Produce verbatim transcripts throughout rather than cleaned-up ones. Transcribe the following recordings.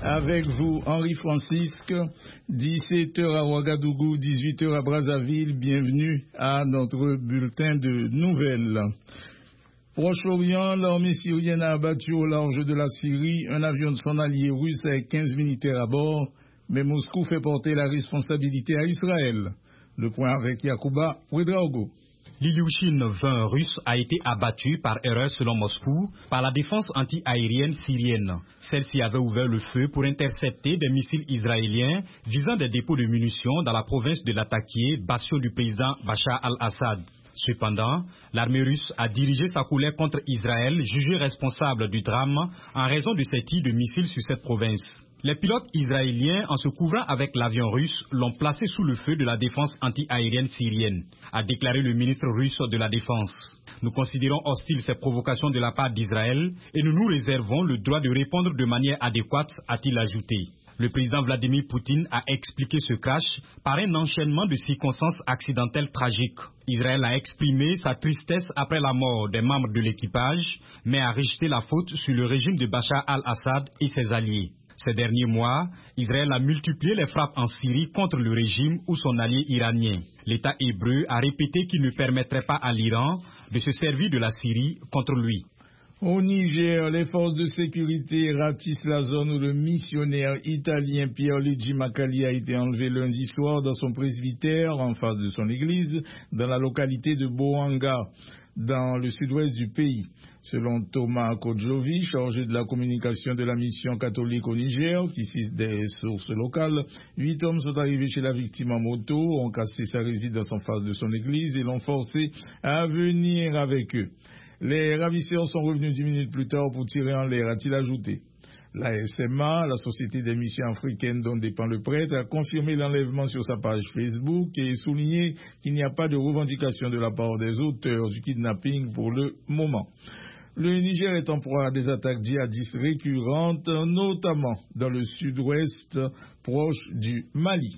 Avec vous, Henri Francisque, dix-sept heures à Ouagadougou, dix-huit heures à Brazzaville. Bienvenue à notre bulletin de nouvelles. Proche-Orient, l'armée syrienne a abattu au large de la Syrie un avion de son allié russe avec quinze militaires à bord, mais Moscou fait porter la responsabilité à Israël. Le point avec Yacouba Ouedraogo. L'Ilyushin vingt russe a été abattu par erreur selon Moscou par la défense anti-aérienne syrienne. Celle-ci avait ouvert le feu pour intercepter des missiles israéliens visant des dépôts de munitions dans la province de Latakia, bastion du président Bachar al-Assad. Cependant, l'armée russe a dirigé sa colère contre Israël, jugé responsable du drame en raison de ses tirs de missiles sur cette province. Les pilotes israéliens, en se couvrant avec l'avion russe, l'ont placé sous le feu de la défense anti-aérienne syrienne, a déclaré le ministre russe de la Défense. Nous considérons hostiles ces provocations de la part d'Israël et nous nous réservons le droit de répondre de manière adéquate, a-t-il ajouté. Le président Vladimir Poutine a expliqué ce crash par un enchaînement de circonstances accidentelles tragiques. Israël a exprimé sa tristesse après la mort des membres de l'équipage, mais a rejeté la faute sur le régime de Bachar al-Assad et ses alliés. Ces derniers mois, Israël a multiplié les frappes en Syrie contre le régime ou son allié iranien. L'État hébreu a répété qu'il ne permettrait pas à l'Iran de se servir de la Syrie contre lui. Au Niger, les forces de sécurité ratissent la zone où le missionnaire italien Pierluigi Macali a été enlevé lundi soir dans son presbytère en face de son église dans la localité de Boanga, dans le sud-ouest du pays. Selon Thomas Kodjovi, chargé de la communication de la mission catholique au Niger, qui cite des sources locales, huit hommes sont arrivés chez la victime en moto, ont cassé sa résidence en face de son église et l'ont forcé à venir avec eux. Les ravisseurs sont revenus dix minutes plus tard pour tirer en l'air, a-t-il ajouté. La S M A, la Société des missions africaines dont dépend le prêtre, a confirmé l'enlèvement sur sa page Facebook et souligné qu'il n'y a pas de revendication de la part des auteurs du kidnapping pour le moment. Le Niger est en proie à des attaques djihadistes récurrentes, notamment dans le sud-ouest proche du Mali.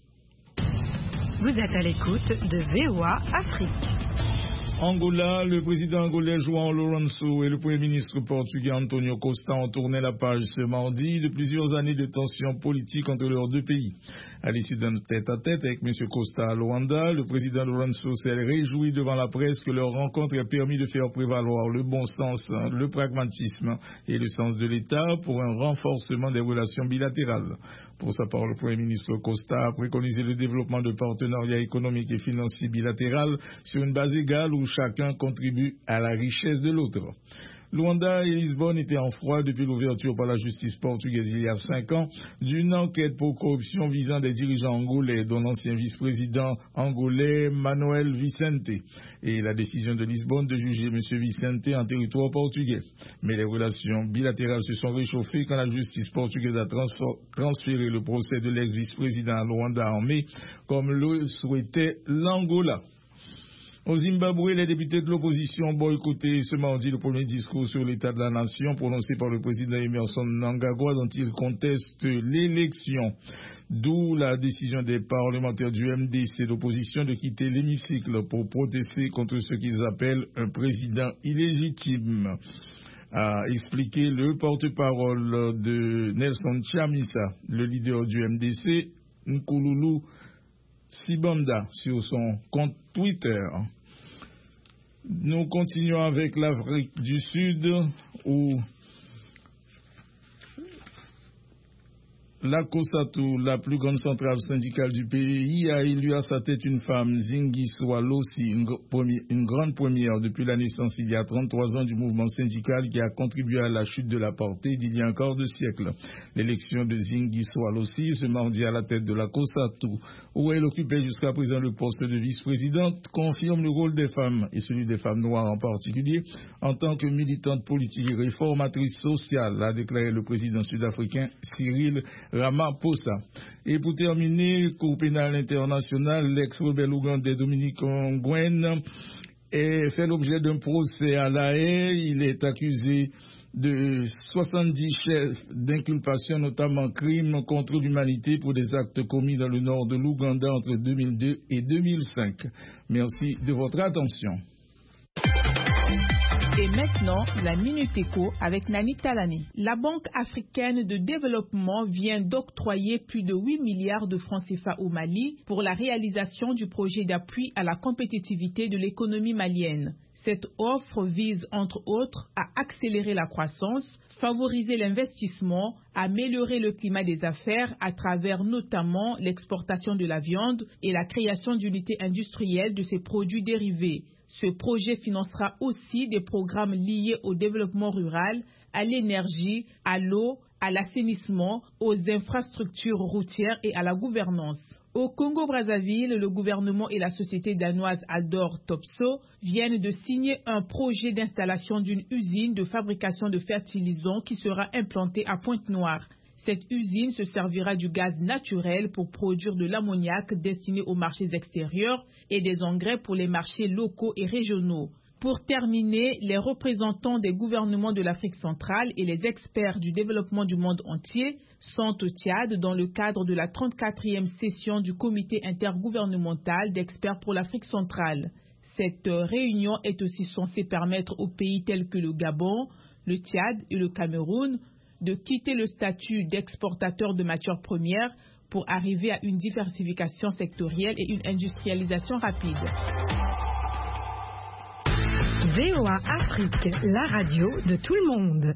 Vous êtes à l'écoute de V O A Afrique. Angola, le président angolais João Lourenço et le premier ministre portugais Antonio Costa ont tourné la page ce mardi de plusieurs années de tensions politiques entre leurs deux pays. À l'issue d'un tête-à-tête avec M. Costa à Luanda, le président Lourenço s'est réjoui devant la presse que leur rencontre a permis de faire prévaloir le bon sens, le pragmatisme et le sens de l'État pour un renforcement des relations bilatérales. Pour sa part, le premier ministre Costa a préconisé le développement de partenariats économiques et financiers bilatéraux sur une base égale où chacun contribue à la richesse de l'autre. Luanda et Lisbonne étaient en froid depuis l'ouverture par la justice portugaise il y a cinq ans d'une enquête pour corruption visant des dirigeants angolais, dont l'ancien vice-président angolais Manuel Vicente, et la décision de Lisbonne de juger M. Vicente en territoire portugais. Mais les relations bilatérales se sont réchauffées quand la justice portugaise a transféré le procès de l'ex-vice-président à Luanda en mai, comme le souhaitait l'Angola. Au Zimbabwe, les députés de l'opposition ont boycotté ce mardi le premier discours sur l'état de la nation prononcé par le président Emmerson Mnangagwa dont il conteste l'élection. D'où la décision des parlementaires du M D C d'opposition de quitter l'hémicycle pour protester contre ce qu'ils appellent un président illégitime, a expliqué le porte-parole de Nelson Chamisa, le leader du M D C, Nkululu Sibanda, sur son compte Twitter. Nous continuons avec l'Afrique du Sud où la COSATU, la plus grande centrale syndicale du pays, a élu à sa tête une femme, Zingiswa Losi, une, une grande première depuis la naissance il y a trente-trois ans du mouvement syndical qui a contribué à la chute de l'apartheid il y a un quart de siècle. L'élection de Zingiswa Losi ce mardi à la tête de la COSATU, où elle occupait jusqu'à présent le poste de vice-présidente, confirme le rôle des femmes, et celui des femmes noires en particulier, en tant que militante politique et réformatrice sociale, a déclaré le président sud-africain Cyril Ramaphosa. Et pour terminer, Cour pénale internationale, l'ex-rebelle ougandais Dominique Ongwen fait l'objet d'un procès à La Haye. Il est accusé de soixante-dix chefs d'inculpation, notamment crimes contre l'humanité pour des actes commis dans le nord de l'Ouganda entre deux mille deux et deux mille cinq. Merci de votre attention. Des maintenant, la Minute Éco avec Nani Talani. La Banque africaine de développement vient d'octroyer plus de huit milliards de francs C F A au Mali pour la réalisation du projet d'appui à la compétitivité de l'économie malienne. Cette offre vise, entre autres, à accélérer la croissance, favoriser l'investissement, améliorer le climat des affaires à travers notamment l'exportation de la viande et la création d'unités industrielles de ses produits dérivés. Ce projet financera aussi des programmes liés au développement rural, à l'énergie, à l'eau, à l'assainissement, aux infrastructures routières et à la gouvernance. Au Congo-Brazzaville, le gouvernement et la société danoise Aldor Topsoe viennent de signer un projet d'installation d'une usine de fabrication de fertilisants qui sera implantée à Pointe-Noire. Cette usine se servira du gaz naturel pour produire de l'ammoniac destiné aux marchés extérieurs et des engrais pour les marchés locaux et régionaux. Pour terminer, les représentants des gouvernements de l'Afrique centrale et les experts du développement du monde entier sont au Tchad dans le cadre de la trente-quatrième session du comité intergouvernemental d'experts pour l'Afrique centrale. Cette réunion est aussi censée permettre aux pays tels que le Gabon, le Tchad et le Cameroun de quitter le statut d'exportateur de matières premières pour arriver à une diversification sectorielle et une industrialisation rapide. V O A Afrique, la radio de tout le monde.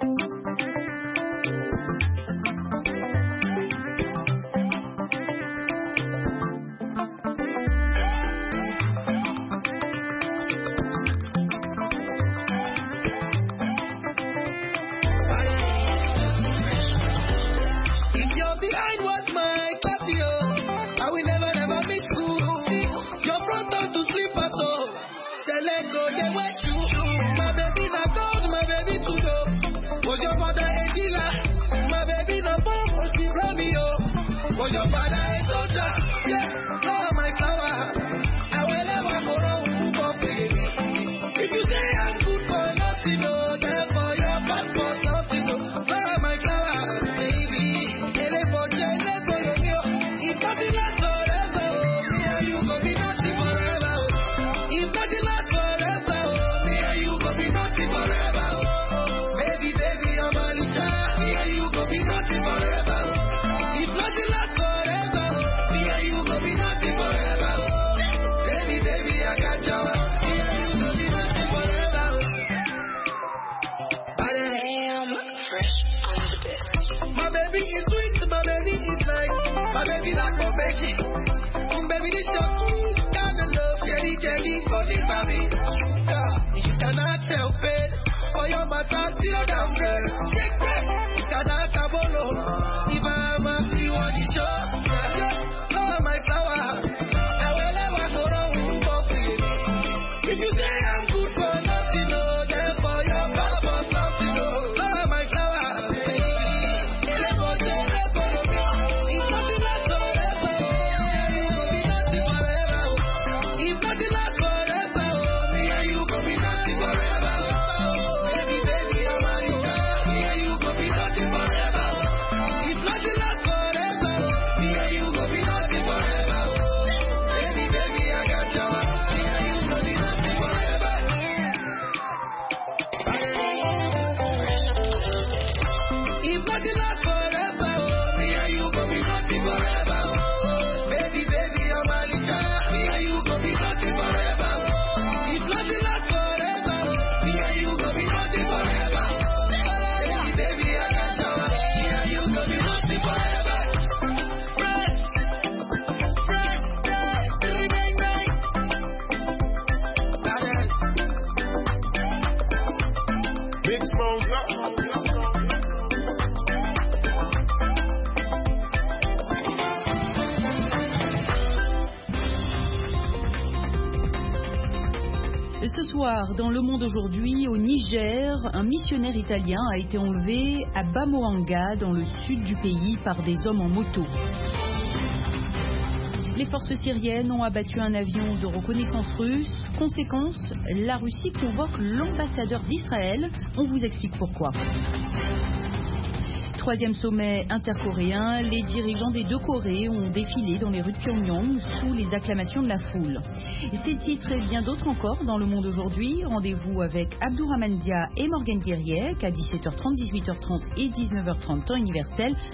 Ce soir, dans Le Monde aujourd'hui, au Niger, un missionnaire italien a été enlevé à Bamoanga, dans le sud du pays, par des hommes en moto. Les forces syriennes ont abattu un avion de reconnaissance russe. Conséquence, la Russie convoque l'ambassadeur d'Israël. On vous explique pourquoi. troisième sommet intercoréen, les dirigeants des deux Corées ont défilé dans les rues de Pyongyang sous les acclamations de la foule. Et ces titres et bien d'autres encore dans le monde aujourd'hui. Rendez-vous avec Abdourahmane Dia et Morgane Guerrier à dix-sept heures trente, dix-huit heures trente et dix-neuf heures trente temps universel.